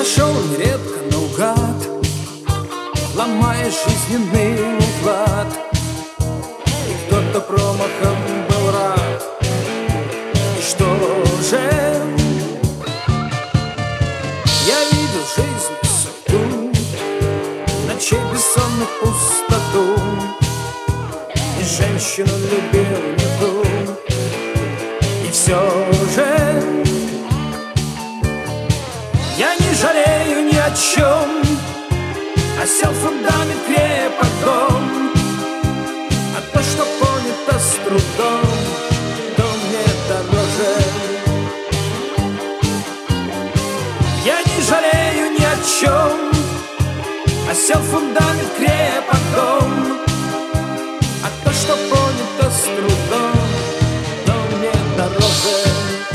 Шел нередко наугад, ломая жизненный уклад, и кто-то промахом был рад. И что же? Я видел жизнь, судьбу, ночей бессонных пустоту, и женщину любил не ту. И все же я не жалею ни о чем, осел фундамент крепком, а то, что понято с трудом, то мне дороже. Я не жалею ни о чем, осел фундамент крепком, а то, что понято с трудом, то мне дороже.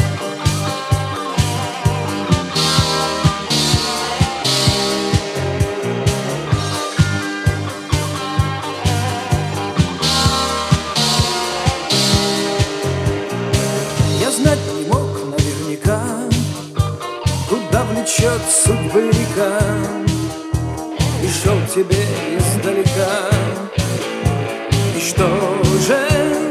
Знать не мог наверняка, куда влечет судьбы река, и шел тебе издалека. И что же?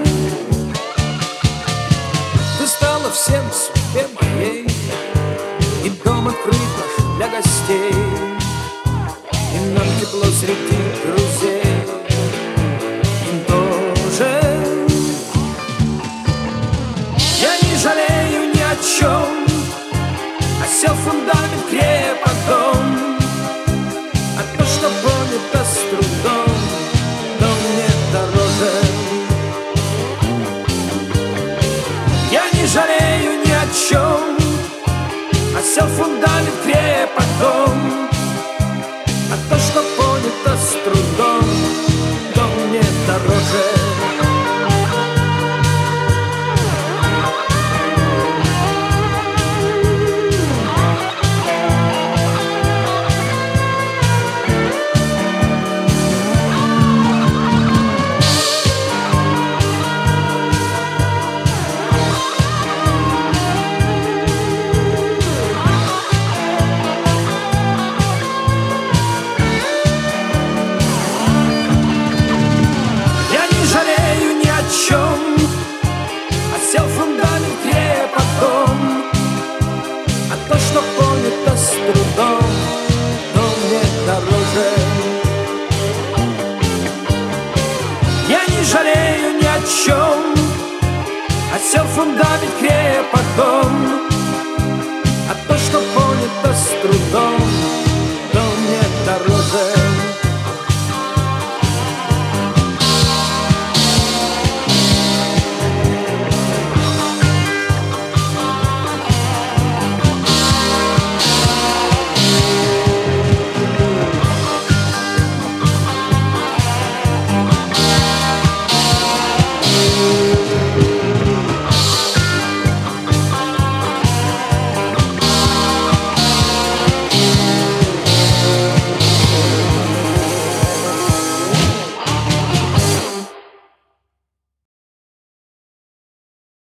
Ты стала всем судьбе моей, и дом открыт наш для гостей, и нам тепло среди друзей. Им тоже жалею ни о чем, осел фундамент крепком, а то, что понято с трудом, то мне дороже. Я не жалею ни о чем, осел фундамент крепком, а то, что понято с трудом, то мне дороже. Осел фундамент крепком, а то, что понято с трудом, то мне дороже. Я не жалею ни о чем, осел фундамент крепком, а то, что понято с трудом,